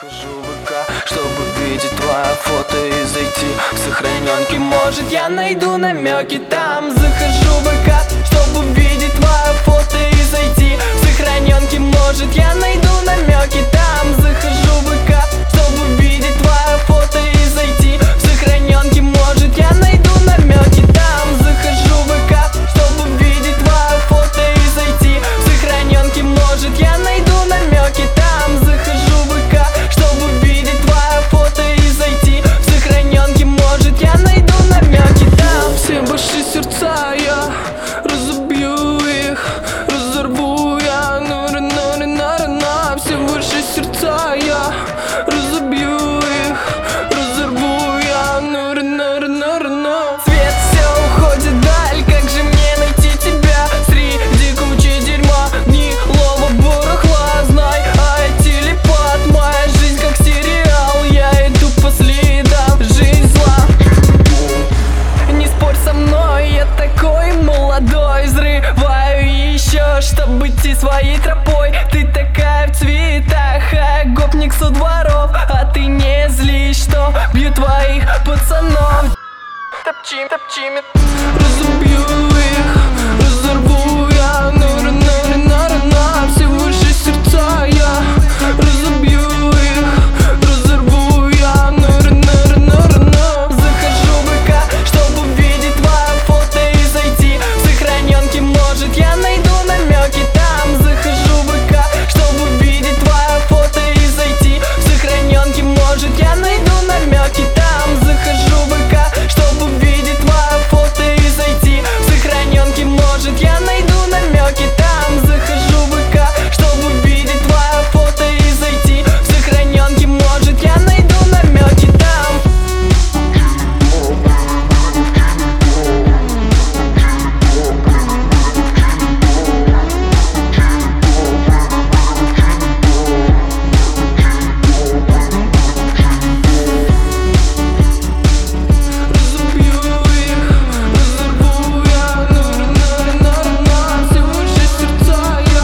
Захожу в ВК, чтобы видеть твое фото и зайти в сохраненки. Может, я найду намеки там. Захожу в ВК, чтобы видеть твое фото и зайти в сохраненки. Может, я найду намеки там. Захожу в ВК, чтобы видеть твое фото и зайти в сохраненки. Может, я найду намеки там. Захожу в ВК, чтобы видеть твое фото и зайти в сохраненки. Может, я найду намеки там. Захожу в ВК, чтобы видеть твое фото и зайти в сохраненки. Может, я найду намеки там. Все ваши сердца я разобью их, разорву я, на. Все ваши сердца я разобью их, разорву я, на. Свет все уходит вдаль, как же мне найти тебя среди кучи дерьма, гнилого барахла? Знай, а я телепат, моя жизнь как сериал, я иду по следам, жизнь зла. Не спорь со мной, я такой молодой, взрываю еще, чтобы идти своей тропой. Ты такая в цветах, а гопник со дворов, а ты не злишь, что бью твоих пацанов. Топчи, разубью их, разорву я,